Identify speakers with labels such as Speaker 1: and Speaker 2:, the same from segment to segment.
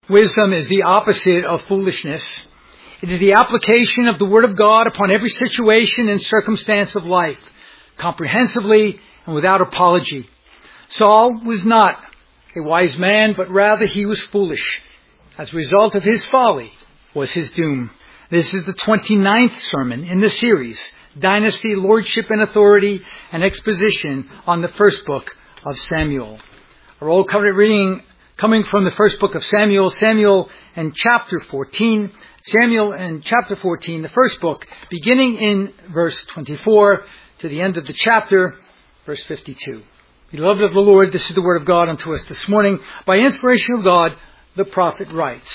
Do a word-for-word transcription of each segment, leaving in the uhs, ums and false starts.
Speaker 1: Wisdom is the opposite of foolishness. It is the application of the Word of God upon every situation and circumstance of life, comprehensively and without apology. Saul was not a wise man, but rather he was foolish. As a result of his folly was his doom. This is the twenty-ninth sermon in the series, Dynasty, Lordship and Authority, and Exposition on the first book of Samuel. Our Old Covenant reading coming from the first book of Samuel, Samuel and chapter fourteen. Samuel and chapter fourteen, the first book, beginning in verse twenty-four to the end of the chapter, verse fifty-two. Beloved of the Lord, this is the word of God unto us this morning. By inspiration of God, the prophet writes,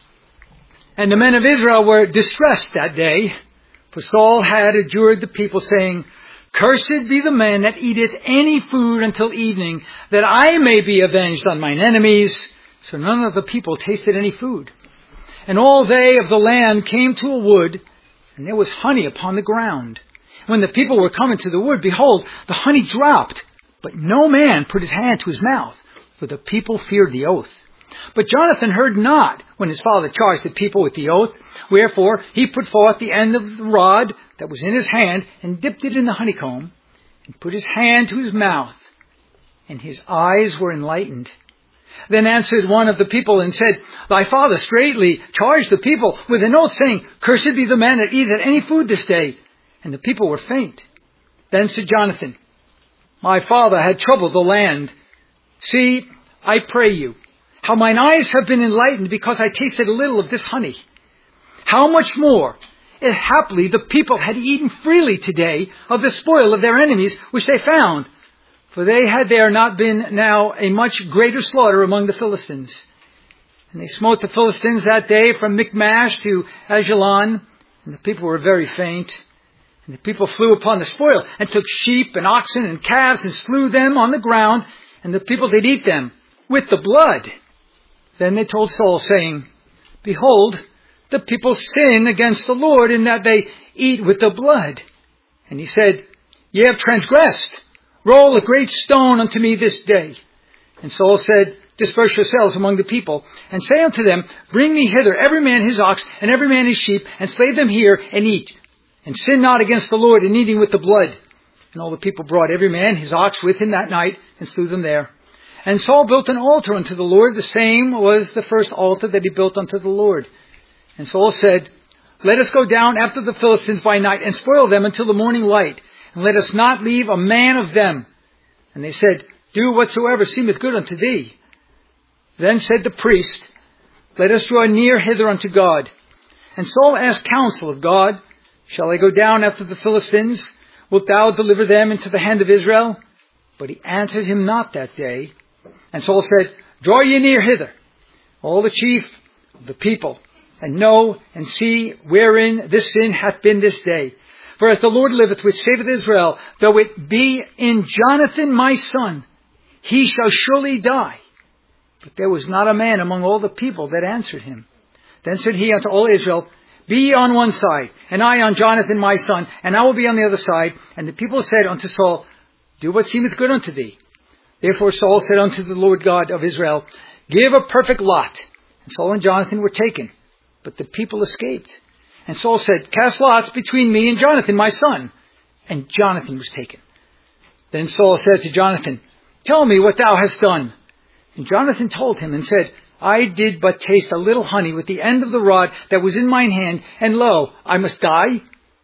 Speaker 1: And the men of Israel were distressed that day, for Saul had adjured the people, saying, Cursed be the man that eateth any food until evening, that I may be avenged on mine enemies. So none of the people tasted any food. And all they of the land came to a wood, and there was honey upon the ground. When the people were coming to the wood, behold, the honey dropped, but no man put his hand to his mouth, for the people feared the oath. But Jonathan heard not when his father charged the people with the oath. Wherefore he put forth the end of the rod that was in his hand, and dipped it in the honeycomb, and put his hand to his mouth, and his eyes were enlightened. Then answered one of the people and said, Thy father straitly charged the people with an oath, saying, Cursed be the man that eateth any food this day. And the people were faint. Then said Jonathan, My father had troubled the land. See, I pray you, how mine eyes have been enlightened, because I tasted a little of this honey. How much more, if haply the people had eaten freely today of the spoil of their enemies, which they found. For they had there not been now a much greater slaughter among the Philistines. And they smote the Philistines that day from Michmash to Ajalon, and the people were very faint. And the people flew upon the spoil, and took sheep and oxen and calves, and slew them on the ground, and the people did eat them with the blood. Then they told Saul, saying, Behold, the people sin against the Lord, in that they eat with the blood. And he said, Ye have transgressed. Roll a great stone unto me this day. And Saul said, Disperse yourselves among the people, and say unto them, Bring me hither every man his ox, and every man his sheep, and slay them here, and eat. And sin not against the Lord in eating with the blood. And all the people brought every man his ox with him that night, and slew them there. And Saul built an altar unto the Lord. The same was the first altar that he built unto the Lord. And Saul said, Let us go down after the Philistines by night, and spoil them until the morning light. And let us not leave a man of them. And they said, Do whatsoever seemeth good unto thee. Then said the priest, Let us draw near hither unto God. And Saul asked counsel of God, Shall I go down after the Philistines? Wilt thou deliver them into the hand of Israel? But he answered him not that day. And Saul said, Draw ye near hither, all the chief of the people, and know and see wherein this sin hath been this day. For as the Lord liveth, which saveth Israel, though it be in Jonathan my son, he shall surely die. But there was not a man among all the people that answered him. Then said he unto all Israel, Be ye on one side, and I on Jonathan my son, and I will be on the other side. And the people said unto Saul, Do what seemeth good unto thee. Therefore Saul said unto the Lord God of Israel, Give a perfect lot. And Saul and Jonathan were taken, but the people escaped. And Saul said, Cast lots between me and Jonathan my son. And Jonathan was taken. Then Saul said to Jonathan, Tell me what thou hast done. And Jonathan told him and said, I did but taste a little honey with the end of the rod that was in mine hand, and lo, I must die.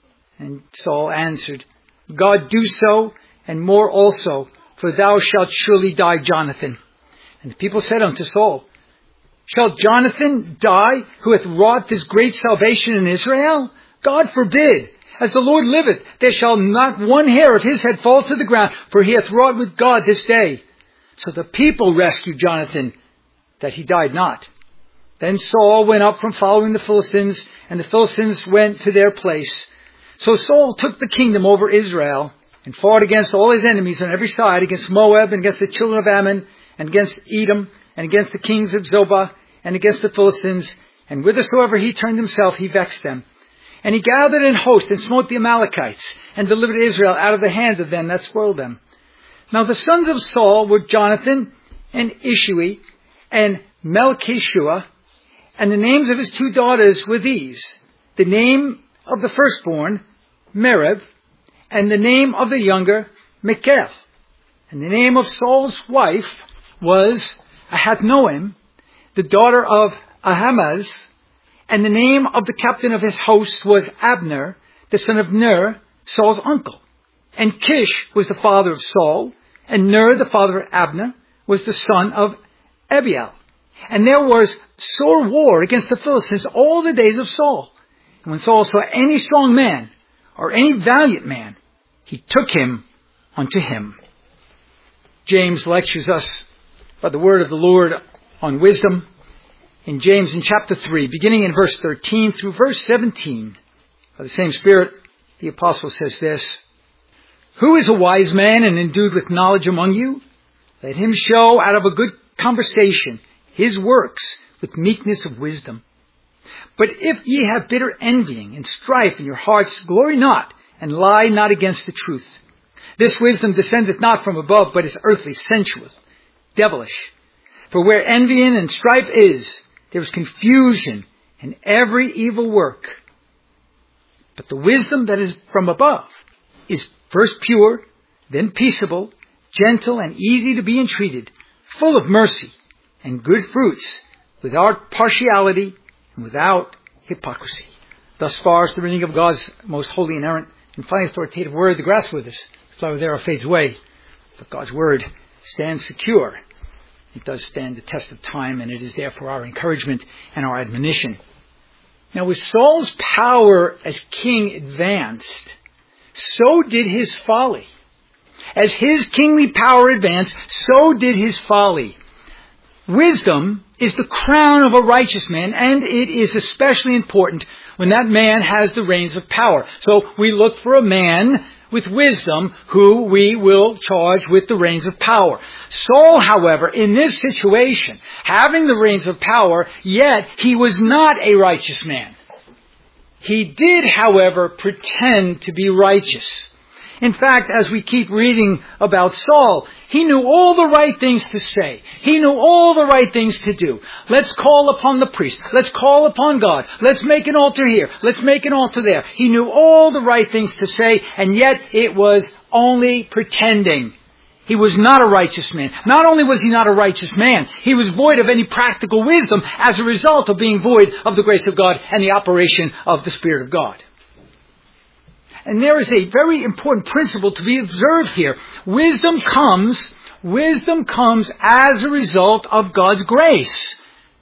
Speaker 1: And Saul answered, God do so, and more also, for thou shalt surely die, Jonathan. And the people said unto Saul, Shall Jonathan die, who hath wrought this great salvation in Israel? God forbid. As the Lord liveth, there shall not one hair of his head fall to the ground, for he hath wrought with God this day. So the people rescued Jonathan, that he died not. Then Saul went up from following the Philistines, and the Philistines went to their place. So Saul took the kingdom over Israel, and fought against all his enemies on every side, against Moab, and against the children of Ammon, and against Edom, and against the kings of Zobah, and against the Philistines. And whithersoever he turned himself, he vexed them. And he gathered in host, and smote the Amalekites, and delivered Israel out of the hand of them that spoiled them. Now the sons of Saul were Jonathan, and Ishui, and Melchishua, And the names of his two daughters were these. The name of the firstborn, Merab, and the name of the younger, Michal. And the name of Saul's wife was Ahinoam, the daughter of Ahimaaz. And the name of the captain of his host was Abner, the son of Ner, Saul's uncle. And Kish was the father of Saul, and Ner, the father of Abner, was the son of Abiel. And there was sore war against the Philistines all the days of Saul. And when Saul saw any strong man, or any valiant man, he took him unto him. James lectures us by the word of the Lord on wisdom. In James in chapter three, beginning in verse thirteen through verse seventeen, by the same Spirit, the apostle says this: Who is a wise man and endued with knowledge among you? Let him show out of a good conversation his works with meekness of wisdom. But if ye have bitter envying and strife in your hearts, glory not, and lie not against the truth. This wisdom descendeth not from above, but is earthly, sensual, devilish. For where envying and strife is, there is confusion and every evil work. But the wisdom that is from above is first pure, then peaceable, gentle, and easy to be entreated, full of mercy and good fruits, without partiality and without hypocrisy. Thus far is the reading of God's most holy, inerrant, and finally authoritative word. The grass withers, the flower thereof fades away, but God's word stands secure. It does stand the test of time, and it is there for our encouragement and our admonition. Now, with Saul's power as king advanced, so did his folly. As his kingly power advanced, so did his folly. Wisdom is the crown of a righteous man, and it is especially important when that man has the reins of power. So we look for a man with wisdom who we will charge with the reins of power. Saul, however, in this situation, having the reins of power, yet he was not a righteous man. He did, however, pretend to be righteous. In fact, as we keep reading about Saul, he knew all the right things to say. He knew all the right things to do. Let's call upon the priest. Let's call upon God. Let's make an altar here. Let's make an altar there. He knew all the right things to say, and yet it was only pretending. He was not a righteous man. Not only was he not a righteous man, he was void of any practical wisdom as a result of being void of the grace of God and the operation of the Spirit of God. And there is a very important principle to be observed here. Wisdom comes, wisdom comes as a result of God's grace.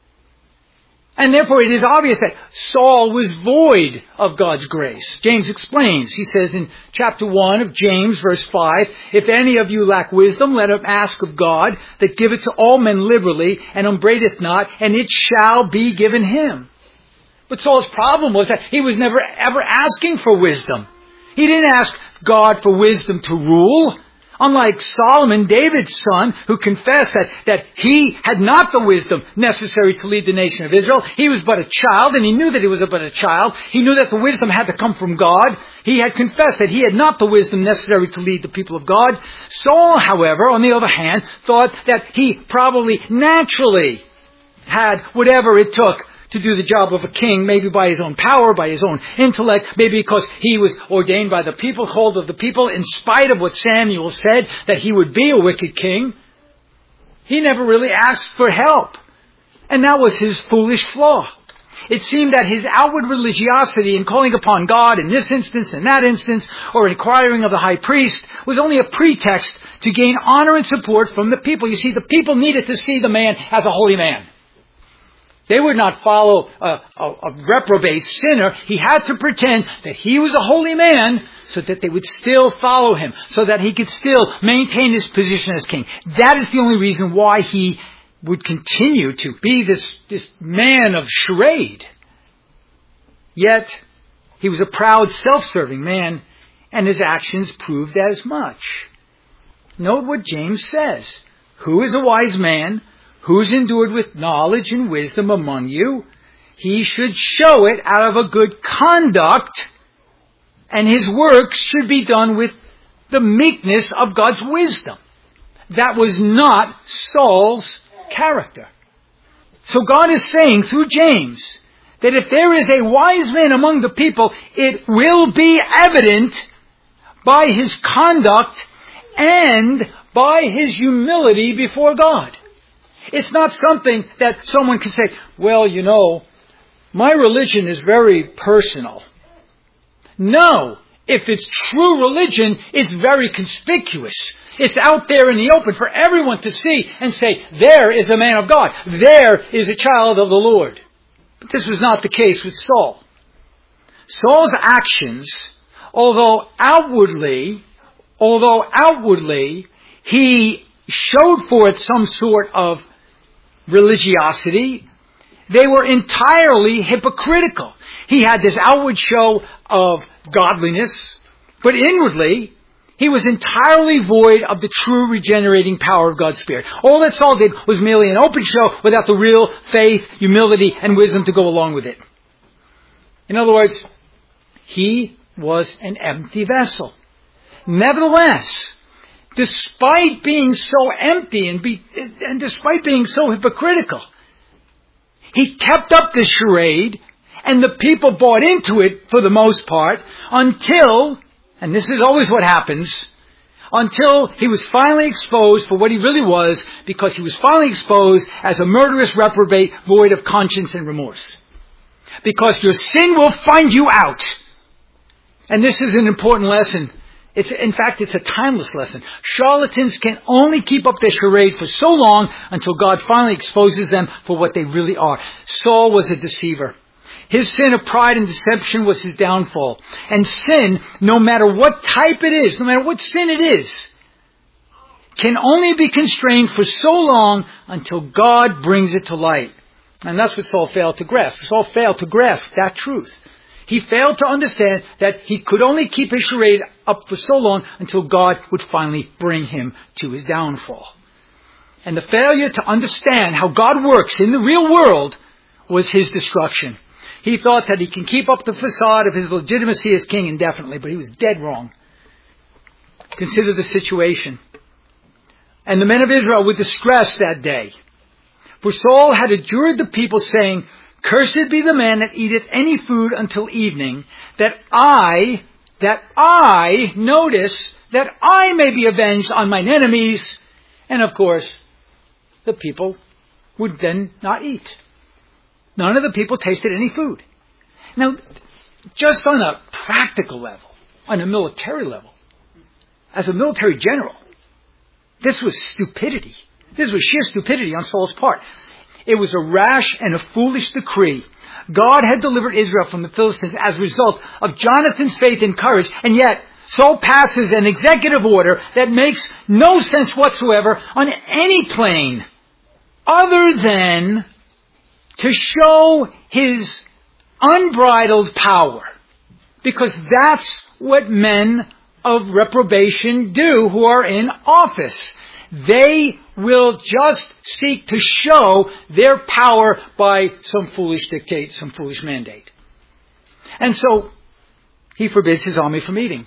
Speaker 1: And therefore it is obvious that Saul was void of God's grace. James explains. He says in chapter one of James, verse five, If any of you lack wisdom, let him ask of God, that giveth to all men liberally, and upbraideth not, and it shall be given him. But Saul's problem was that he was never ever asking for wisdom. He didn't ask God for wisdom to rule. Unlike Solomon, David's son, who confessed that, that he had not the wisdom necessary to lead the nation of Israel. He was but a child, and he knew that he was but a child. He knew that the wisdom had to come from God. He had confessed that he had not the wisdom necessary to lead the people of God. Saul, however, on the other hand, thought that he probably naturally had whatever it took to do the job of a king, maybe by his own power, by his own intellect, maybe because he was ordained by the people, called of the people, in spite of what Samuel said, that he would be a wicked king. He never really asked for help. And that was his foolish flaw. It seemed that his outward religiosity in calling upon God in this instance, in that instance, or inquiring of the high priest, was only a pretext to gain honor and support from the people. You see, the people needed to see the man as a holy man. They would not follow a, a, a reprobate sinner. He had to pretend that he was a holy man so that they would still follow him, so that he could still maintain his position as king. That is the only reason why he would continue to be this, this man of charade. Yet, he was a proud, self-serving man, and his actions proved as much. Note what James says. Who is a wise man? Who's endued with knowledge and wisdom among you? He should show it out of a good conduct, and his works should be done with the meekness of God's wisdom. That was not Saul's character. So God is saying through James that if there is a wise man among the people, it will be evident by his conduct and by his humility before God. It's not something that someone can say, well, you know, my religion is very personal. No. If it's true religion, it's very conspicuous. It's out there in the open for everyone to see and say, there is a man of God. There is a child of the Lord. But this was not the case with Saul. Saul's actions, although outwardly, although outwardly, he showed forth some sort of religiosity, they were entirely hypocritical. He had this outward show of godliness, but inwardly, he was entirely void of the true regenerating power of God's Spirit. All that Saul did was merely an open show without the real faith, humility, and wisdom to go along with it. In other words, he was an empty vessel. Nevertheless, despite being so empty and, be, and despite being so hypocritical, he kept up this charade, and the people bought into it for the most part until, and this is always what happens, until he was finally exposed for what he really was, because he was finally exposed as a murderous reprobate void of conscience and remorse. Because your sin will find you out. And this is an important lesson. It's, in fact, it's a timeless lesson. Charlatans can only keep up their charade for so long until God finally exposes them for what they really are. Saul was a deceiver. His sin of pride and deception was his downfall. And sin, no matter what type it is, no matter what sin it is, can only be constrained for so long until God brings it to light. And that's what Saul failed to grasp. Saul failed to grasp that truth. He failed to understand that he could only keep his charade up for so long until God would finally bring him to his downfall. And the failure to understand how God works in the real world was his destruction. He thought that he can keep up the facade of his legitimacy as king indefinitely, but he was dead wrong. Consider the situation. And the men of Israel were distressed that day. For Saul had adjured the people, saying, "Cursed be the man that eateth any food until evening, that I, that I, notice, that I may be avenged on mine enemies." And of course, the people would then not eat. None of the people tasted any food. Now, just on a practical level, on a military level, as a military general, this was stupidity. This was sheer stupidity on Saul's part. It was a rash and a foolish decree. God had delivered Israel from the Philistines as a result of Jonathan's faith and courage, and yet Saul passes an executive order that makes no sense whatsoever on any plane other than to show his unbridled power. Because that's what men of reprobation do who are in office. They will just seek to show their power by some foolish dictate, some foolish mandate. And so he forbids his army from eating.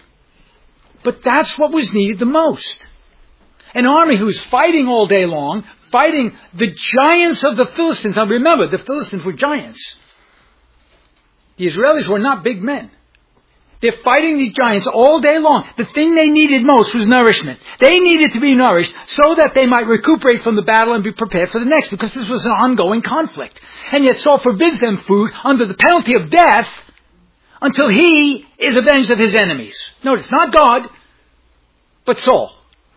Speaker 1: But that's what was needed the most. An army who's fighting all day long, fighting the giants of the Philistines. Now remember, the Philistines were giants. The Israelis were not big men. They're fighting these giants all day long. The thing they needed most was nourishment. They needed to be nourished so that they might recuperate from the battle and be prepared for the next, because this was an ongoing conflict. And yet Saul forbids them food under the penalty of death until he is avenged of his enemies. Notice, not God, but Saul.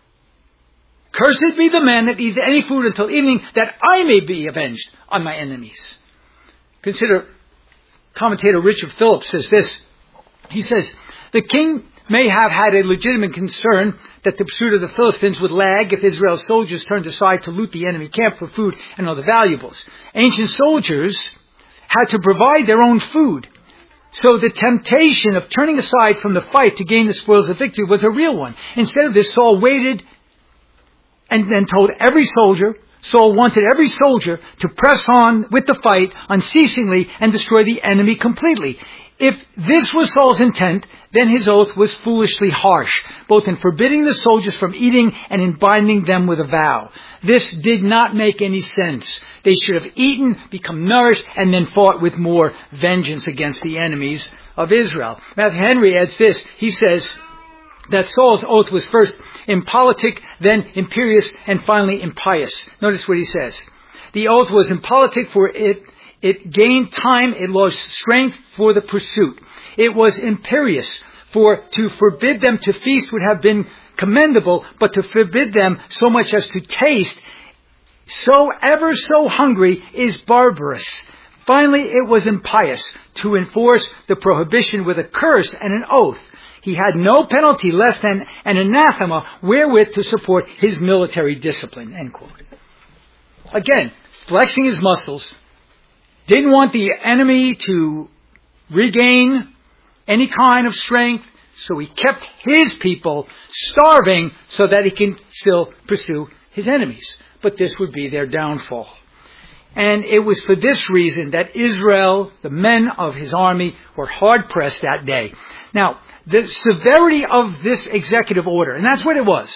Speaker 1: "Cursed be the man that eats any food until evening, that I may be avenged on my enemies." Consider, commentator Richard Phillips says this. He says, "The king may have had a legitimate concern that the pursuit of the Philistines would lag if Israel's soldiers turned aside to loot the enemy camp for food and other valuables. Ancient soldiers had to provide their own food. So the temptation of turning aside from the fight to gain the spoils of victory was a real one. Instead of this, Saul waited and then told every soldier, Saul wanted every soldier to press on with the fight unceasingly and destroy the enemy completely. If this was Saul's intent, then his oath was foolishly harsh, both in forbidding the soldiers from eating and in binding them with a vow. This did not make any sense. They should have eaten, become nourished, and then fought with more vengeance against the enemies of Israel. Matthew Henry adds this. He says that Saul's oath was first impolitic, then imperious, and finally impious. Notice what he says. The oath was impolitic, for it It gained time, it lost strength for the pursuit. It was imperious, for to forbid them to feast would have been commendable, but to forbid them so much as to taste, so ever so hungry, is barbarous. Finally, it was impious, to enforce the prohibition with a curse and an oath. He had no penalty less than an anathema wherewith to support his military discipline. End quote. Again, flexing his muscles. Didn't want the enemy to regain any kind of strength, so he kept his people starving so that he can still pursue his enemies. But this would be their downfall. And it was for this reason that Israel, the men of his army, were hard-pressed that day. Now, the severity of this executive order, and that's what it was,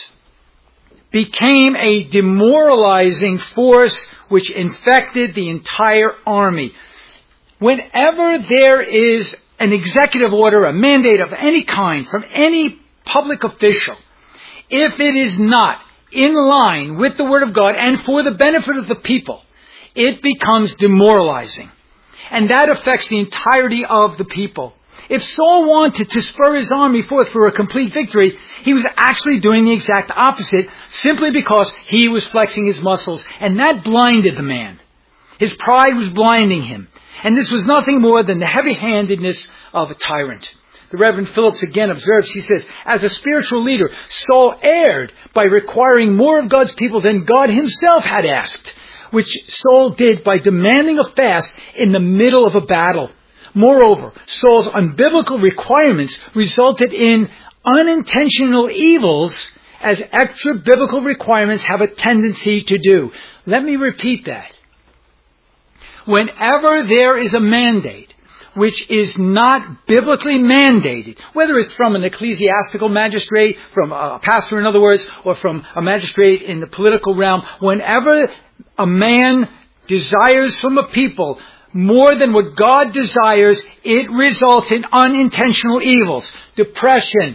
Speaker 1: became a demoralizing force which infected the entire army. Whenever there is an executive order, a mandate of any kind from any public official, if it is not in line with the Word of God and for the benefit of the people, it becomes demoralizing. And that affects the entirety of the people. If Saul wanted to spur his army forth for a complete victory, he was actually doing the exact opposite simply because he was flexing his muscles, and that blinded the man. His pride was blinding him. And this was nothing more than the heavy-handedness of a tyrant. The Reverend Phillips again observes, he says, as a spiritual leader, Saul erred by requiring more of God's people than God himself had asked, which Saul did by demanding a fast in the middle of a battle. Moreover, Saul's unbiblical requirements resulted in unintentional evils, as extra biblical requirements have a tendency to do. Let me repeat that. Whenever there is a mandate which is not biblically mandated, whether it's from an ecclesiastical magistrate, from a pastor in other words, or from a magistrate in the political realm, whenever a man desires from a people more than what God desires, it results in unintentional evils. Depression,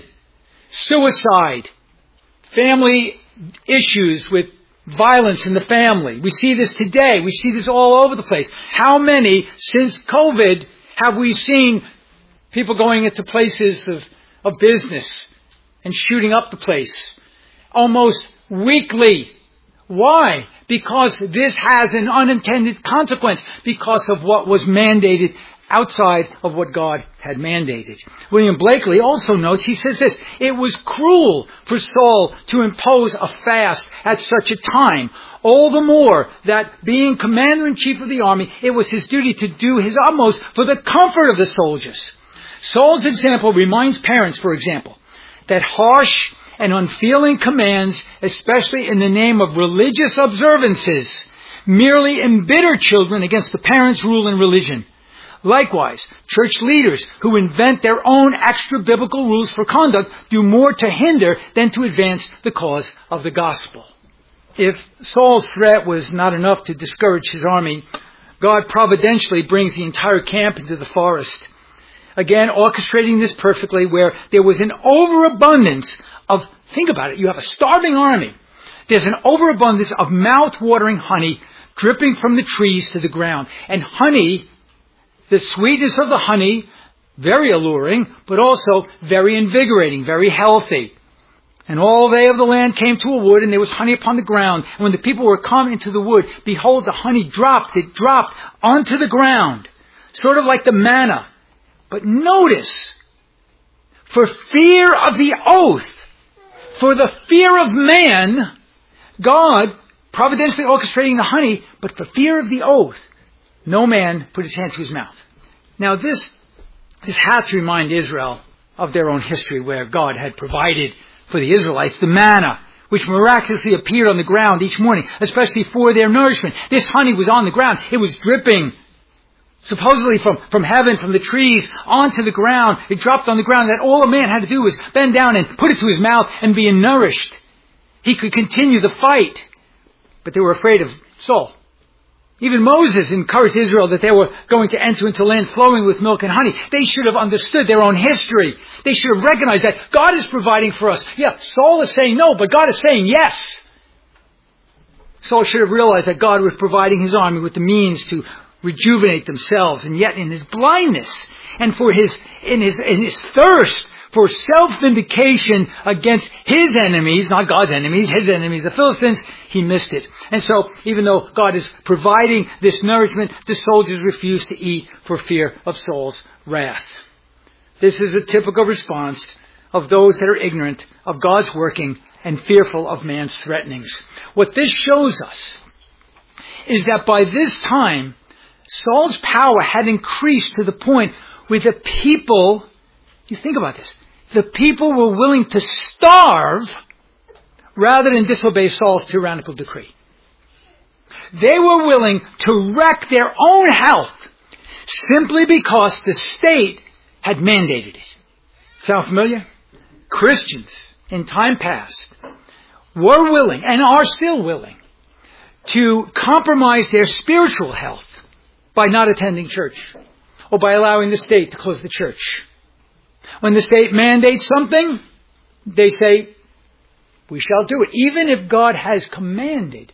Speaker 1: suicide, family issues with violence in the family. We see this today. We see this all over the place. How many, since COVID, have we seen people going into places of, of business and shooting up the place? Almost weekly. Why? Because this has an unintended consequence because of what was mandated outside of what God had mandated. William Blakely also notes, he says this, it was cruel for Saul to impose a fast at such a time, all the more that being commander-in-chief of the army, it was his duty to do his utmost for the comfort of the soldiers. Saul's example reminds parents, for example, that harsh and unfeeling commands, especially in the name of religious observances, merely embitter children against the parents' rule and religion. Likewise, church leaders who invent their own extra-biblical rules for conduct do more to hinder than to advance the cause of the gospel. If Saul's threat was not enough to discourage his army, God providentially brings the entire camp into the forest. Again, orchestrating this perfectly, where there was an overabundance of, think about it, you have a starving army. There's an overabundance of mouth-watering honey dripping from the trees to the ground. And honey, the sweetness of the honey, very alluring, but also very invigorating, very healthy. And all they of the land came to a wood, and there was honey upon the ground. And when the people were come into the wood, behold, the honey dropped, it dropped onto the ground, sort of like the manna. But notice, for fear of the oath, for the fear of man, God providentially orchestrating the honey, but for fear of the oath, no man put his hand to his mouth. Now this, this had to remind Israel of their own history, where God had provided for the Israelites the manna, which miraculously appeared on the ground each morning, especially for their nourishment. This honey was on the ground. It was dripping Supposedly from, from heaven, from the trees, onto the ground. It dropped on the ground that all a man had to do was bend down and put it to his mouth and be nourished. He could continue the fight. But they were afraid of Saul. Even Moses encouraged Israel that they were going to enter into land flowing with milk and honey. They should have understood their own history. They should have recognized that God is providing for us. Yeah, Saul is saying no, but God is saying yes. Saul should have realized that God was providing his army with the means to rejuvenate themselves, and yet in his blindness and for his in his in his thirst for self-vindication against his enemies, not God's enemies, his enemies, the Philistines, he missed it. And so, even though God is providing this nourishment, the soldiers refuse to eat for fear of Saul's wrath. This is a typical response of those that are ignorant of God's working and fearful of man's threatenings. What this shows us is that by this time, Saul's power had increased to the point where the people, you think about this, the people were willing to starve rather than disobey Saul's tyrannical decree. They were willing to wreck their own health simply because the state had mandated it. Sound familiar? Christians in time past were willing and are still willing to compromise their spiritual health by not attending church or by allowing the state to close the church. When the state mandates something, they say, we shall do it, even if God has commanded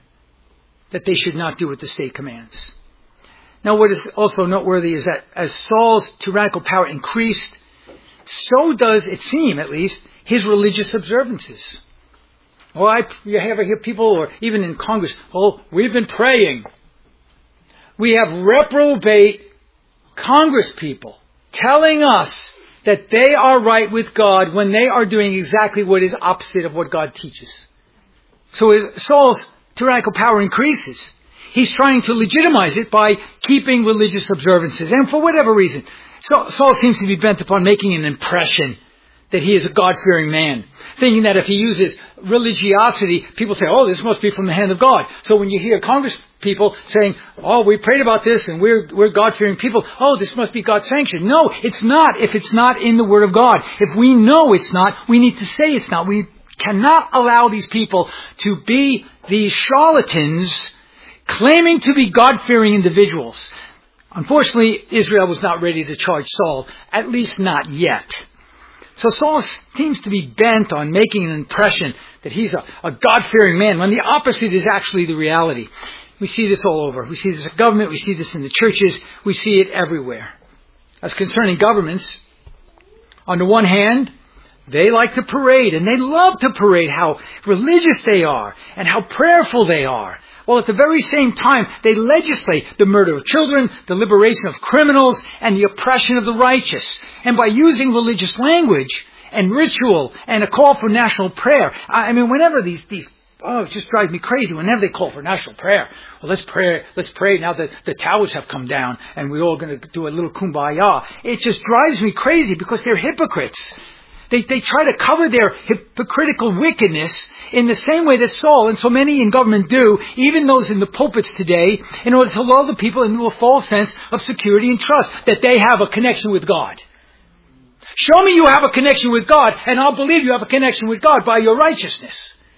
Speaker 1: that they should not do what the state commands. Now, what is also noteworthy is that as Saul's tyrannical power increased, so does, it seem at least, his religious observances. Oh, I, you ever hear people, or even in Congress, oh, we've been praying. We have reprobate Congress people telling us that they are right with God when they are doing exactly what is opposite of what God teaches. So as Saul's tyrannical power increases, he's trying to legitimize it by keeping religious observances. And for whatever reason, Saul seems to be bent upon making an impression that he is a God-fearing man, thinking that if he uses religiosity, people say, oh, this must be from the hand of God. So when you hear Congress people saying, oh, we prayed about this and we're we're God-fearing people, oh, this must be God's sanction. No, it's not if it's not in the Word of God. If we know it's not, we need to say it's not. We cannot allow these people to be these charlatans claiming to be God-fearing individuals. Unfortunately, Israel was not ready to charge Saul, at least not yet. So Saul seems to be bent on making an impression that he's a, a God-fearing man, when the opposite is actually the reality. We see this all over. We see this in government. We see this in the churches. We see it everywhere. As concerning governments, on the one hand, they like to parade, and they love to parade how religious they are and how prayerful they are. Well, at the very same time, they legislate the murder of children, the liberation of criminals, and the oppression of the righteous. And by using religious language and ritual and a call for national prayer, I mean, whenever these, these, oh, it just drives me crazy. Whenever they call for national prayer, well, let's pray, let's pray now that the towers have come down and we're all going to do a little kumbaya. It just drives me crazy because they're hypocrites. They, they try to cover their hypocritical wickedness in the same way that Saul and so many in government do, even those in the pulpits today, in order to lull the people into a false sense of security and trust, that they have a connection with God. Show me you have a connection with God, and I'll believe you have a connection with God by your righteousness.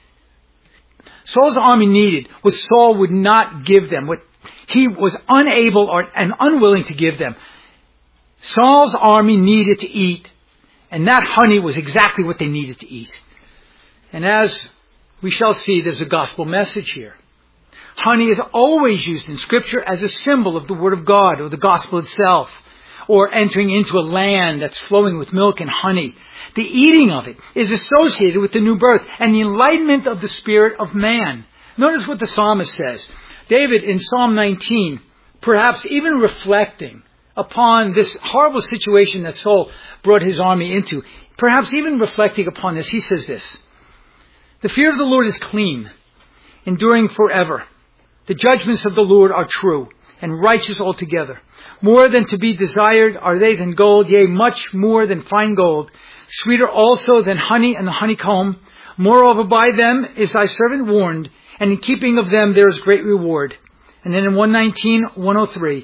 Speaker 1: Saul's army needed what Saul would not give them, what he was unable or, and unwilling to give them. Saul's army needed to eat, and that honey was exactly what they needed to eat. And as we shall see, there's a gospel message here. Honey is always used in Scripture as a symbol of the Word of God or the gospel itself, or entering into a land that's flowing with milk and honey. The eating of it is associated with the new birth and the enlightenment of the spirit of man. Notice what the psalmist says. David in Psalm nineteen, perhaps even reflecting upon this horrible situation that Saul brought his army into, perhaps even reflecting upon this, he says this: the fear of the Lord is clean, enduring forever. The judgments of the Lord are true and righteous altogether. More than to be desired are they than gold, yea, much more than fine gold. Sweeter also than honey and the honeycomb. Moreover, by them is thy servant warned, and in keeping of them there is great reward. And then in one nineteen, one oh three,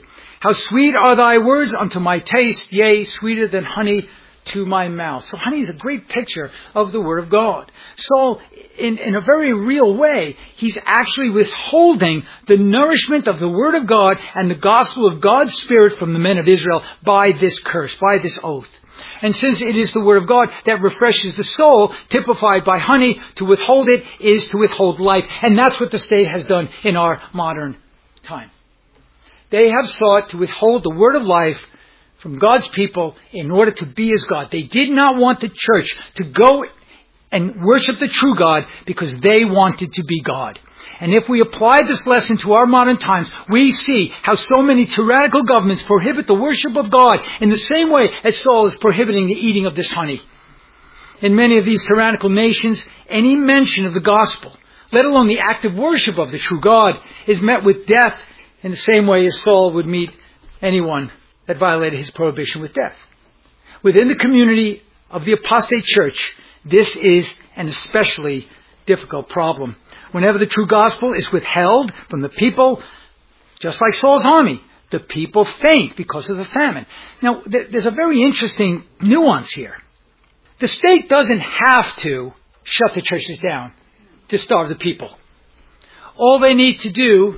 Speaker 1: How sweet are thy words unto my taste, yea, sweeter than honey to my mouth. So honey is a great picture of the Word of God. Saul, in, in a very real way, he's actually withholding the nourishment of the Word of God and the gospel of God's Spirit from the men of Israel by this curse, by this oath. And since it is the Word of God that refreshes the soul, typified by honey, to withhold it is to withhold life. And that's what the state has done in our modern time. They have sought to withhold the Word of life from God's people in order to be as God. They did not want the church to go and worship the true God because they wanted to be God. And if we apply this lesson to our modern times, we see how so many tyrannical governments prohibit the worship of God in the same way as Saul is prohibiting the eating of this honey. In many of these tyrannical nations, any mention of the gospel, let alone the active worship of the true God, is met with death in the same way as Saul would meet anyone that violated his prohibition with death. Within the community of the apostate church, this is an especially difficult problem. Whenever the true gospel is withheld from the people, just like Saul's army, the people faint because of the famine. Now, there's a very interesting nuance here. The state doesn't have to shut the churches down to starve the people. All they need to do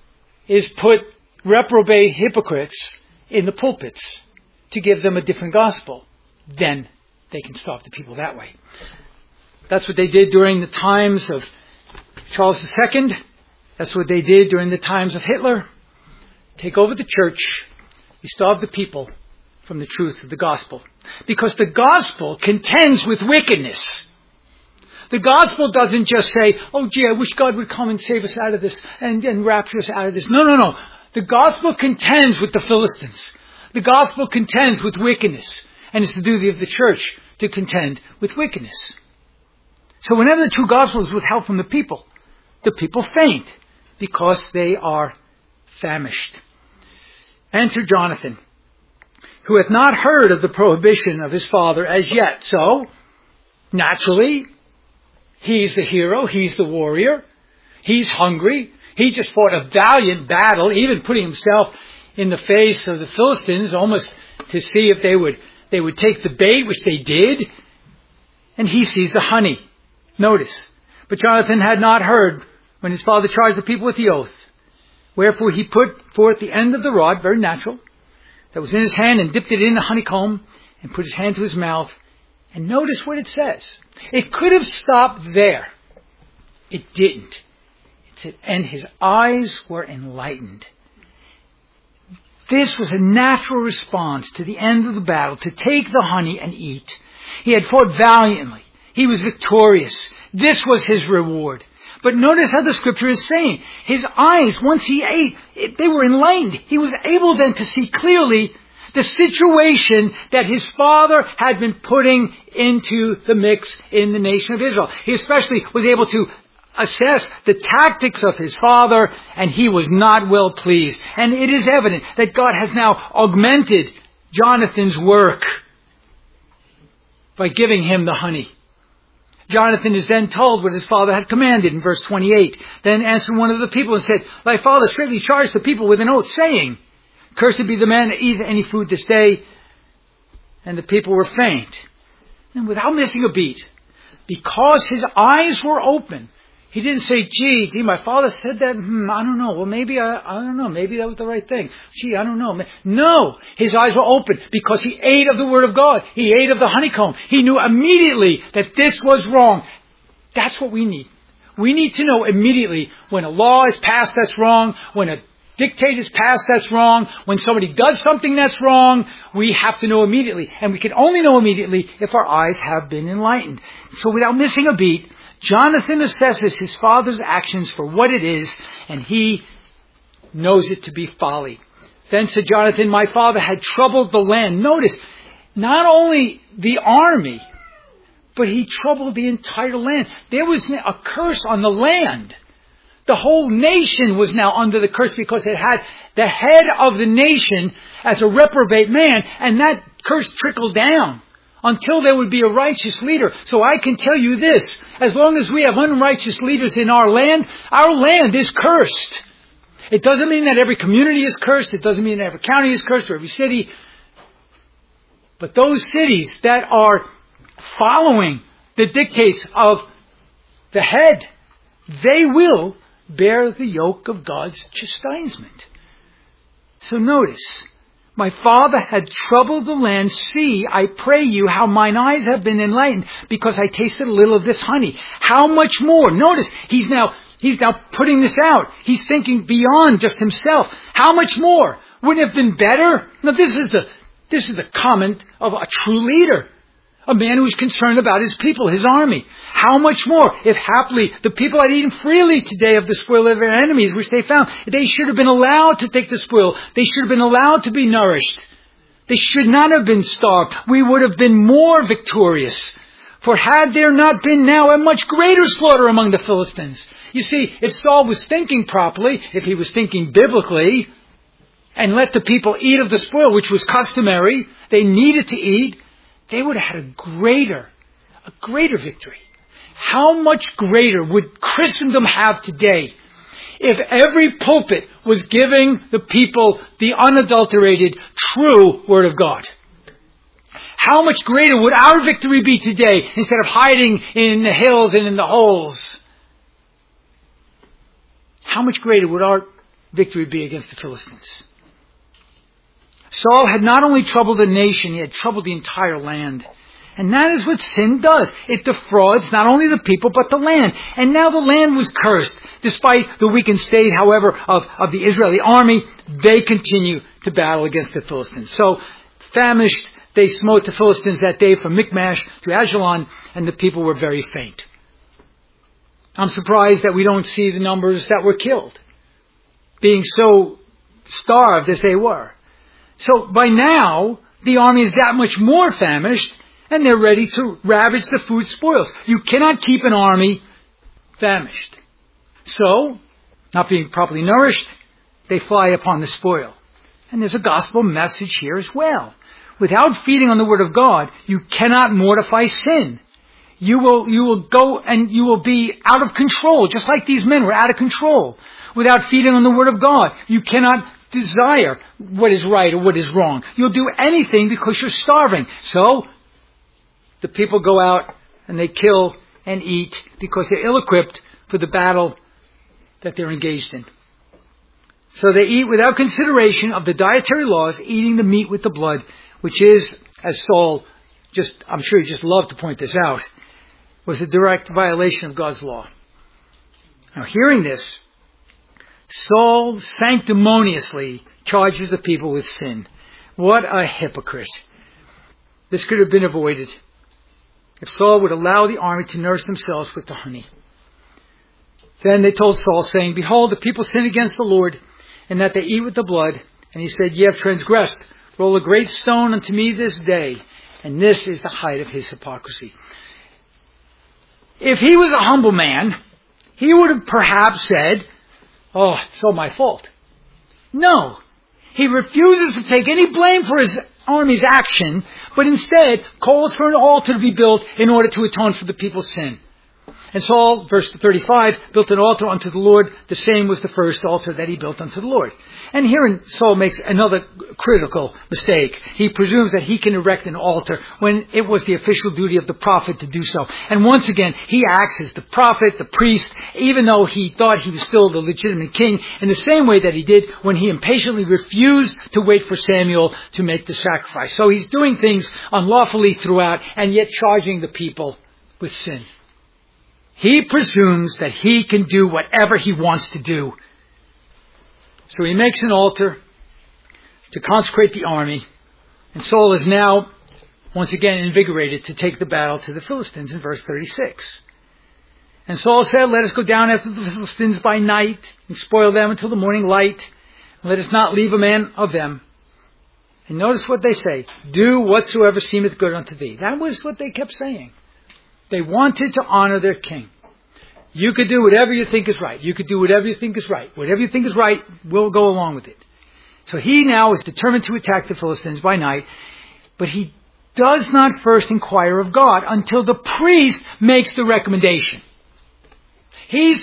Speaker 1: is put reprobate hypocrites in the pulpits to give them a different gospel. Then they can starve the people that way. That's what they did during the times of Charles the Second. That's what they did during the times of Hitler. Take over the church. You starve the people from the truth of the gospel. Because the gospel contends with wickedness. The gospel doesn't just say, oh gee, I wish God would come and save us out of this and, and rapture us out of this. No, no, no. The gospel contends with the Philistines. The gospel contends with wickedness. And it's the duty of the church to contend with wickedness. So whenever the true gospel is withheld from the people, the people faint because they are famished. Enter Jonathan, who hath not heard of the prohibition of his father as yet. So, naturally, he's the hero, he's the warrior, he's hungry. He just fought a valiant battle, even putting himself in the face of the Philistines almost to see if they would they would take the bait, which they did. And he sees the honey. Notice. But Jonathan had not heard when his father charged the people with the oath. Wherefore he put forth the end of the rod, very natural, that was in his hand, and dipped it in the honeycomb and put his hand to his mouth. And notice what it says. It could have stopped there. It didn't. It said, and his eyes were enlightened. This was a natural response to the end of the battle, to take the honey and eat. He had fought valiantly. He was victorious. This was his reward. But notice how the scripture is saying, his eyes, once he ate, it, they were enlightened. He was able then to see clearly the situation that his father had been putting into the mix in the nation of Israel. He especially was able to assess the tactics of his father, and he was not well pleased. And it is evident that God has now augmented Jonathan's work by giving him the honey. Jonathan is then told what his father had commanded in verse twenty-eight. Then answered one of the people and said, thy father straitly charged the people with an oath, saying, cursed be the man that eateth any food this day. And the people were faint. And without missing a beat, because his eyes were open, he didn't say, gee, gee, my father said that. Hmm, I don't know. Well, maybe, I, I don't know. Maybe that was the right thing. Gee, I don't know. No, his eyes were open because he ate of the word of God. He ate of the honeycomb. He knew immediately that this was wrong. That's what we need. We need to know immediately when a law is passed that's wrong, when a dictate is passed that's wrong, when somebody does something that's wrong, we have to know immediately. And we can only know immediately if our eyes have been enlightened. So without missing a beat, Jonathan assesses his father's actions for what it is, and he knows it to be folly. Then said Jonathan, my father had troubled the land. Notice, not only the army, but he troubled the entire land. There was a curse on the land. The whole nation was now under the curse because it had the head of the nation as a reprobate man, and that curse trickled down until there would be a righteous leader. So I can tell you this, as long as we have unrighteous leaders in our land, our land is cursed. It doesn't mean that every community is cursed. It doesn't mean that every county is cursed or every city. But those cities that are following the dictates of the head, they will bear the yoke of God's chastisement. So notice, my father had troubled the land. See, I pray you, how mine eyes have been enlightened, because I tasted a little of this honey. How much more? Notice, he's now, he's now putting this out. He's thinking beyond just himself. How much more? Wouldn't it have been better? Now this is the, this is the comment of a true leader. A man who is concerned about his people, his army. How much more if haply the people had eaten freely today of the spoil of their enemies, which they found. They should have been allowed to take the spoil. They should have been allowed to be nourished. They should not have been starved. We would have been more victorious. For had there not been now a much greater slaughter among the Philistines. You see, if Saul was thinking properly, if he was thinking biblically, and let the people eat of the spoil, which was customary, they needed to eat, they would have had a greater, a greater victory. How much greater would Christendom have today if every pulpit was giving the people the unadulterated, true Word of God? How much greater would our victory be today instead of hiding in the hills and in the holes? How much greater would our victory be against the Philistines? Saul had not only troubled the nation, he had troubled the entire land. And that is what sin does. It defrauds not only the people, but the land. And now the land was cursed. Despite the weakened state, however, of, of the Israeli army, they continue to battle against the Philistines. So, famished, they smote the Philistines that day from Michmash to Ajalon, and the people were very faint. I'm surprised that we don't see the numbers that were killed, being so starved as they were. So by now, the army is that much more famished, and they're ready to ravage the food spoils. You cannot keep an army famished. So, not being properly nourished, they fly upon the spoil. And there's a gospel message here as well. Without feeding on the Word of God, you cannot mortify sin. You will, you will go and you will be out of control, just like these men were out of control. Without feeding on the Word of God, you cannot desire what is right or what is wrong. You'll do anything because you're starving. So, the people go out and they kill and eat because they're ill-equipped for the battle that they're engaged in. So they eat without consideration of the dietary laws, eating the meat with the blood, which is, as Saul just, I'm sure he just loved to point this out, was a direct violation of God's law. Now, hearing this, Saul sanctimoniously charges the people with sin. What a hypocrite. This could have been avoided if Saul would allow the army to nourish themselves with the honey. Then they told Saul, saying, Behold, the people sin against the Lord, and that they eat with the blood. And he said, Ye have transgressed. Roll a great stone unto me this day. And this is the height of his hypocrisy. If he was a humble man, he would have perhaps said, Oh, it's all my fault. No. He refuses to take any blame for his army's action, but instead calls for an altar to be built in order to atone for the people's sin. And Saul, verse thirty-five, built an altar unto the Lord. The same was the first altar that he built unto the Lord. And herein Saul makes another critical mistake. He presumes that he can erect an altar when it was the official duty of the prophet to do so. And once again, he acts as the prophet, the priest, even though he thought he was still the legitimate king, in the same way that he did when he impatiently refused to wait for Samuel to make the sacrifice. So he's doing things unlawfully throughout, and yet charging the people with sin. He presumes that he can do whatever he wants to do. So he makes an altar to consecrate the army. And Saul is now, once again, invigorated to take the battle to the Philistines in verse thirty-six. And Saul said, Let us go down after the Philistines by night and spoil them until the morning light. And let us not leave a man of them. And notice what they say. Do whatsoever seemeth good unto thee. That was what they kept saying. They wanted to honor their king. You could do whatever you think is right. You could do whatever you think is right. Whatever you think is right, we'll go along with it. So he now is determined to attack the Philistines by night, but he does not first inquire of God until the priest makes the recommendation. He's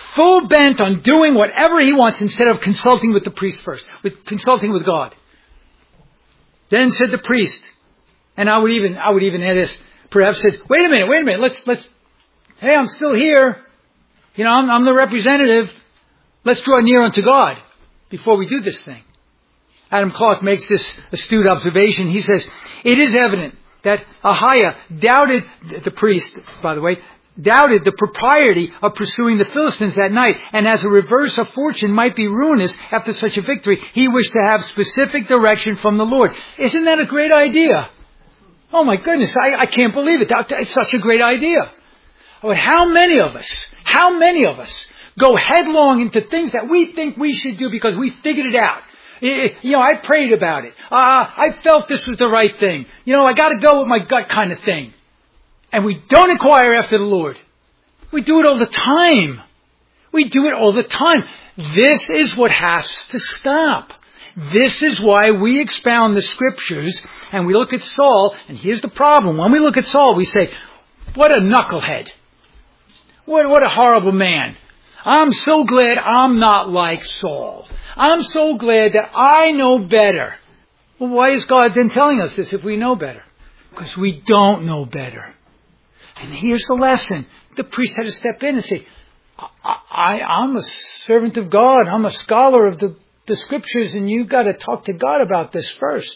Speaker 1: full bent on doing whatever he wants instead of consulting with the priest first, with consulting with God. Then said the priest, and I would even, I would even add this, perhaps said, wait a minute, wait a minute, let's, let's, hey, I'm still here. You know, I'm, I'm the representative. Let's draw near unto God before we do this thing. Adam Clark makes this astute observation. He says, it is evident that Ahiah doubted, the priest, by the way, doubted the propriety of pursuing the Philistines that night, and as a reverse of fortune might be ruinous after such a victory, he wished to have specific direction from the Lord. Isn't that a great idea? Oh my goodness, I, I can't believe it. That, it's such a great idea. But how many of us, how many of us go headlong into things that we think we should do because we figured it out? You know, I prayed about it. Uh, I felt this was the right thing. You know, I got to go with my gut kind of thing. And we don't inquire after the Lord. We do it all the time. We do it all the time. This is what has to stop. This is why we expound the Scriptures and we look at Saul. And here's the problem. When we look at Saul, we say, what a knucklehead. What, what a horrible man. I'm so glad I'm not like Saul. I'm so glad that I know better. Well, why is God then telling us this if we know better? Because we don't know better. And here's the lesson. The priest had to step in and say, I, I, I'm a servant of God. I'm a scholar of the, the Scriptures, and you've got to talk to God about this first.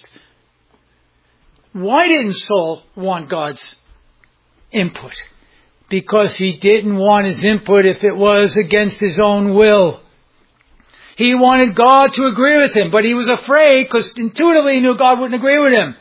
Speaker 1: Why didn't Saul want God's input? Because he didn't want his input if it was against his own will. He wanted God to agree with him, but he was afraid because intuitively he knew God wouldn't agree with him.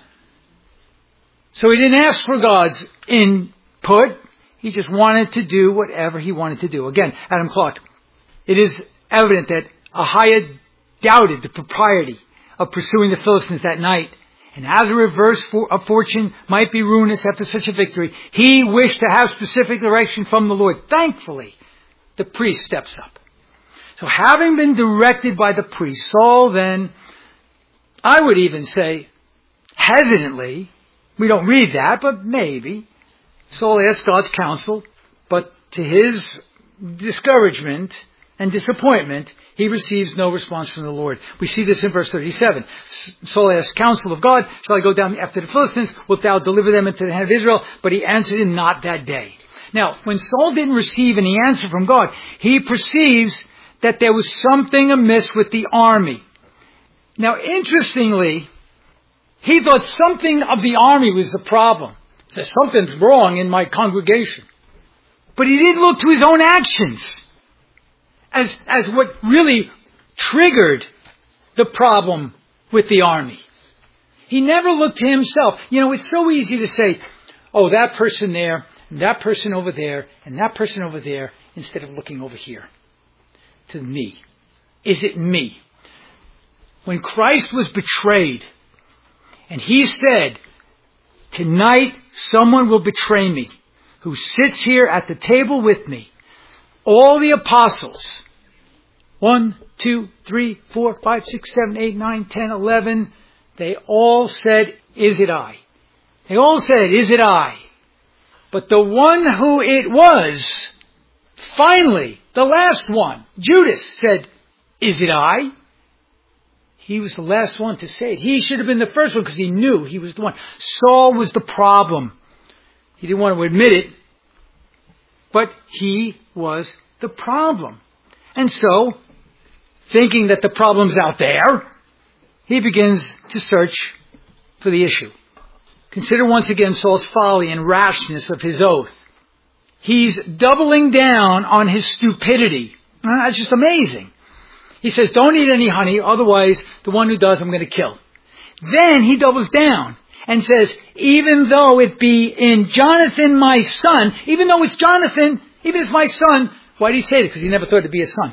Speaker 1: So he didn't ask for God's input. He just wanted to do whatever he wanted to do. Again, Adam Clark. It is evident that Ahiah doubted the propriety of pursuing the Philistines that night. And as a reverse of fortune might be ruinous after such a victory, he wished to have specific direction from the Lord. Thankfully, the priest steps up. So having been directed by the priest, Saul then, I would even say, hesitantly, we don't read that, but maybe, Saul asked God's counsel, but to his discouragement and disappointment, he receives no response from the Lord. We see this in verse thirty-seven. Saul asked counsel of God, shall I go down after the Philistines? Wilt thou deliver them into the hand of Israel? But he answered him not that day. Now, when Saul didn't receive any answer from God, he perceives that there was something amiss with the army. Now, interestingly, he thought something of the army was the problem. There's something's wrong in my congregation. But he didn't look to his own actions as, as what really triggered the problem with the army. He never looked to himself. You know, it's so easy to say, oh, that person there, and that person over there, and that person over there, instead of looking over here to me. Is it me? When Christ was betrayed, and he said, tonight someone will betray me, who sits here at the table with me. All the apostles, one, two, three, four, five, six, seven, eight, nine, ten, eleven, they all said, is it I? They all said, is it I? But the one who it was, finally, the last one, Judas, said, is it I? He was the last one to say it. He should have been the first one because he knew he was the one. Saul was the problem. He didn't want to admit it, but he was the problem. And so, thinking that the problem's out there, he begins to search for the issue. Consider once again Saul's folly and rashness of his oath. He's doubling down on his stupidity. That's just amazing. He says, don't eat any honey, otherwise the one who does I'm going to kill. Then he doubles down and says, even though it be in Jonathan my son, even though it's Jonathan, even if it's my son, why did he say that? Because he never thought it'd be a son.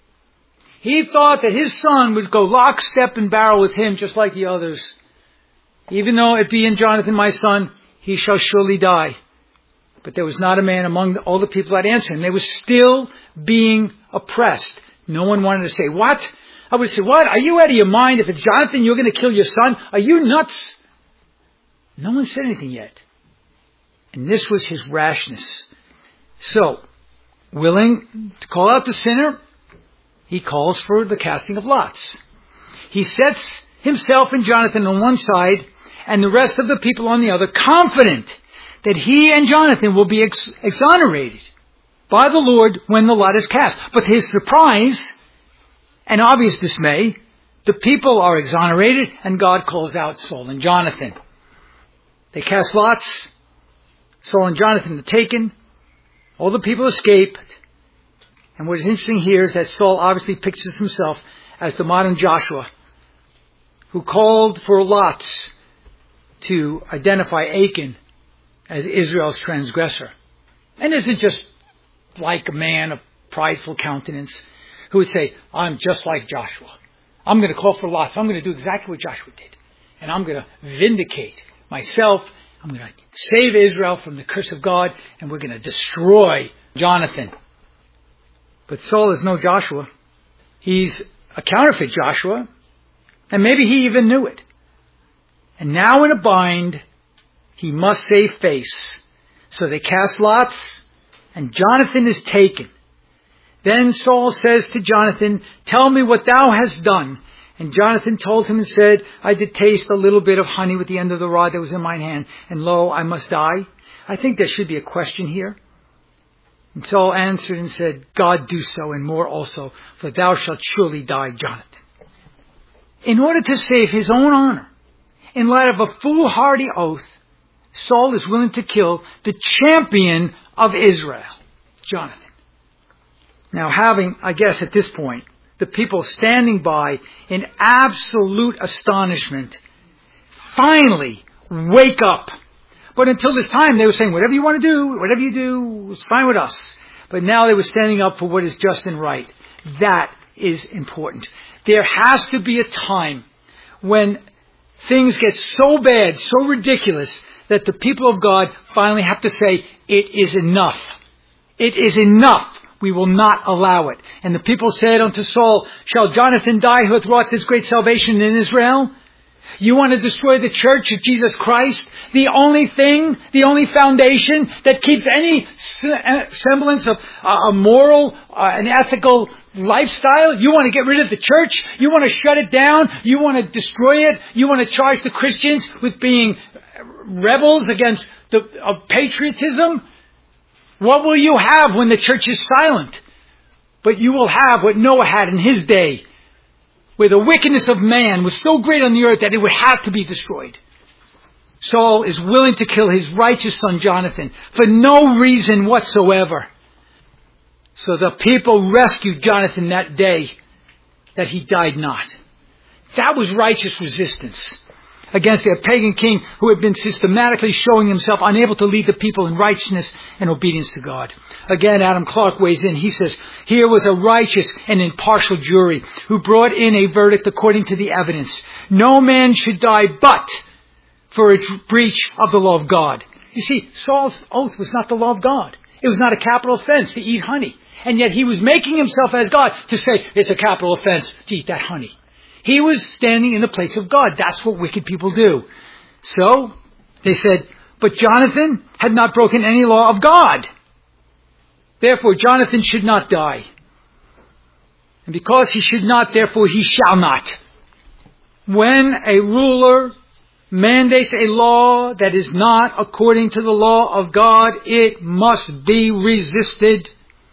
Speaker 1: He thought that his son would go lock, step, and barrel with him just like the others. Even though it be in Jonathan my son, he shall surely die. But there was not a man among all the people that answered him. They were still being oppressed. No one wanted to say, what? I would say, what? Are you out of your mind? If it's Jonathan, you're going to kill your son? Are you nuts? No one said anything yet. And this was his rashness. So, willing to call out the sinner, he calls for the casting of lots. He sets himself and Jonathan on one side and the rest of the people on the other, confident that he and Jonathan will be ex- exonerated by the Lord when the lot is cast. But to his surprise and obvious dismay, the people are exonerated and God calls out Saul and Jonathan. They cast lots. Saul and Jonathan are taken. All the people escape. And what is interesting here is that Saul obviously pictures himself as the modern Joshua, who called for lots to identify Achan as Israel's transgressor. And isn't just like a man of prideful countenance who would say, I'm just like Joshua. I'm going to call for lots. I'm going to do exactly what Joshua did. And I'm going to vindicate myself. I'm going to save Israel from the curse of God. And we're going to destroy Jonathan. But Saul is no Joshua. He's a counterfeit Joshua. And maybe he even knew it. And now in a bind, he must save face. So they cast lots, and Jonathan is taken. Then Saul says to Jonathan, tell me what thou hast done. And Jonathan told him and said, I did taste a little bit of honey with the end of the rod that was in mine hand, and lo, I must die. I think there should be a question here. And Saul answered and said, God do so, and more also, for thou shalt surely die, Jonathan. In order to save his own honor, in light of a foolhardy oath, Saul is willing to kill the champion of Israel, Jonathan. Now, having, I guess at this point, the people standing by in absolute astonishment, finally wake up. But until this time, they were saying, whatever you want to do, whatever you do, is fine with us. But now they were standing up for what is just and right. That is important. There has to be a time when things get so bad, so ridiculous, that the people of God finally have to say, it is enough. It is enough. We will not allow it. And the people said unto Saul, shall Jonathan die who hath wrought this great salvation in Israel? You want to destroy the church of Jesus Christ? The only thing, the only foundation that keeps any semblance of a moral, uh, an ethical lifestyle? You want to get rid of the church? You want to shut it down? You want to destroy it? You want to charge the Christians with being rebels against the of patriotism? What will you have when the church is silent? But you will have what Noah had in his day, where the wickedness of man was so great on the earth that it would have to be destroyed. Saul is willing to kill his righteous son Jonathan for no reason whatsoever. So the people rescued Jonathan that day, that he died not. That was righteous resistance against a pagan king who had been systematically showing himself unable to lead the people in righteousness and obedience to God. Again, Adam Clark weighs in. He says, here was a righteous and impartial jury who brought in a verdict according to the evidence. No man should die but for a breach of the law of God. You see, Saul's oath was not the law of God. It was not a capital offense to eat honey. And yet he was making himself as God to say it's a capital offense to eat that honey. He was standing in the place of God. That's what wicked people do. So they said, but Jonathan had not broken any law of God. Therefore, Jonathan should not die. And because he should not, therefore he shall not. When a ruler mandates a law that is not according to the law of God, it must be resisted.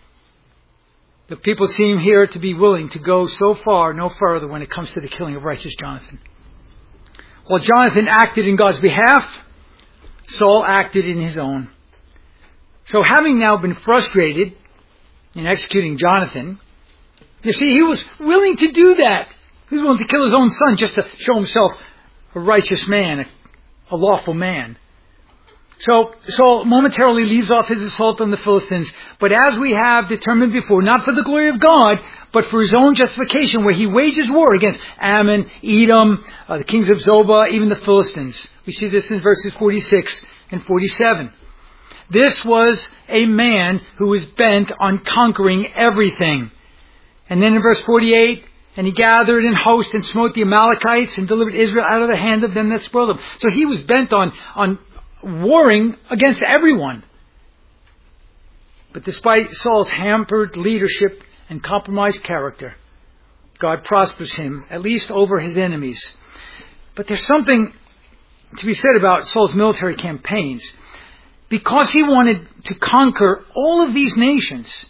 Speaker 1: The people seem here to be willing to go so far, no further, when it comes to the killing of righteous Jonathan. While Jonathan acted in God's behalf, Saul acted in his own. So having now been frustrated in executing Jonathan, you see, he was willing to do that. He was willing to kill his own son just to show himself a righteous man, a lawful man. So Saul momentarily leaves off his assault on the Philistines, but as we have determined before, not for the glory of God, but for his own justification, where he wages war against Ammon, Edom, uh, the kings of Zobah, even the Philistines. We see this in verses forty-six and forty-seven. This was a man who was bent on conquering everything. And then in verse forty-eight, and he gathered in host and smote the Amalekites and delivered Israel out of the hand of them that spoiled them. So he was bent on, on warring against everyone. But despite Saul's hampered leadership and compromised character, God prospers him, at least over his enemies. But there's something to be said about Saul's military campaigns. Because he wanted to conquer all of these nations,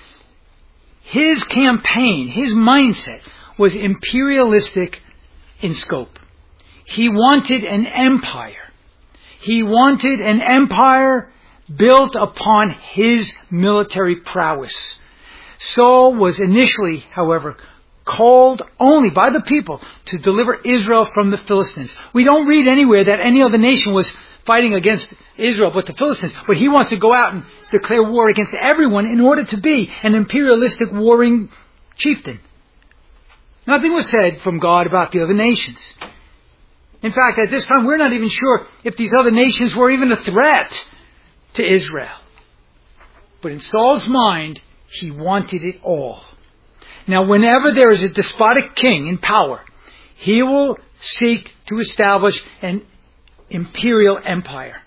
Speaker 1: his campaign, his mindset was imperialistic in scope. He wanted an empire. He wanted an empire built upon his military prowess. Saul was initially, however, called only by the people to deliver Israel from the Philistines. We don't read anywhere that any other nation was fighting against Israel but the Philistines. But he wants to go out and declare war against everyone in order to be an imperialistic warring chieftain. Nothing was said from God about the other nations. In fact, at this time, we're not even sure if these other nations were even a threat to Israel. But in Saul's mind, he wanted it all. Now, whenever there is a despotic king in power, he will seek to establish an imperial empire.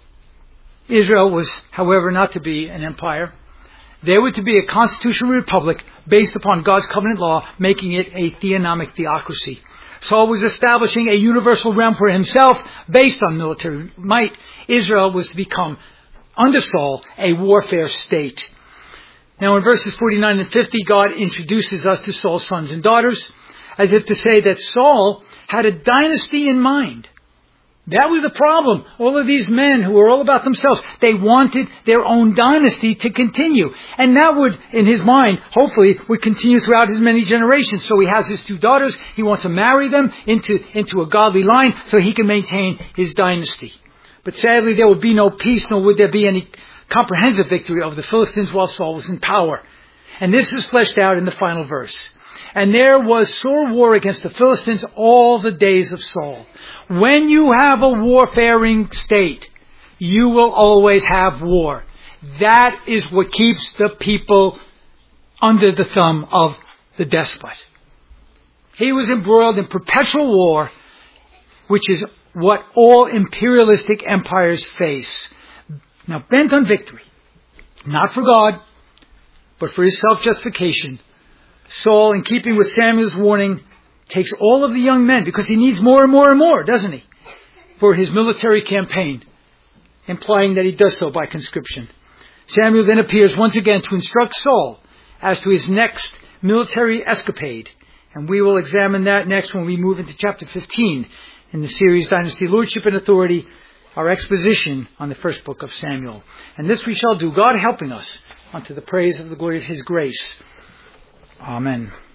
Speaker 1: Israel was, however, not to be an empire. They were to be a constitutional republic based upon God's covenant law, making it a theonomic theocracy. Saul was establishing a universal realm for himself based on military might. Israel was to become, under Saul, a warfare state. Now in verses forty-nine and fifty, God introduces us to Saul's sons and daughters, as if to say that Saul had a dynasty in mind. That was the problem. All of these men who were all about themselves, they wanted their own dynasty to continue. And that would, in his mind, hopefully, would continue throughout his many generations. So he has his two daughters. He wants to marry them into, into a godly line so he can maintain his dynasty. But sadly, there would be no peace, nor would there be any comprehensive victory over the Philistines while Saul was in power. And this is fleshed out in the final verse. And there was sore war against the Philistines all the days of Saul. When you have a warfaring state, you will always have war. That is what keeps the people under the thumb of the despot. He was embroiled in perpetual war, which is what all imperialistic empires face. Now, bent on victory, not for God, but for his self-justification, Saul, in keeping with Samuel's warning, takes all of the young men, because he needs more and more and more, doesn't he, for his military campaign, implying that he does so by conscription. Samuel then appears once again to instruct Saul as to his next military escapade, and we will examine that next when we move into chapter fifteen in the series Dynasty, Lordship and Authority, our exposition on the first book of Samuel. And this we shall do, God helping us, unto the praise of the glory of his grace. Amen.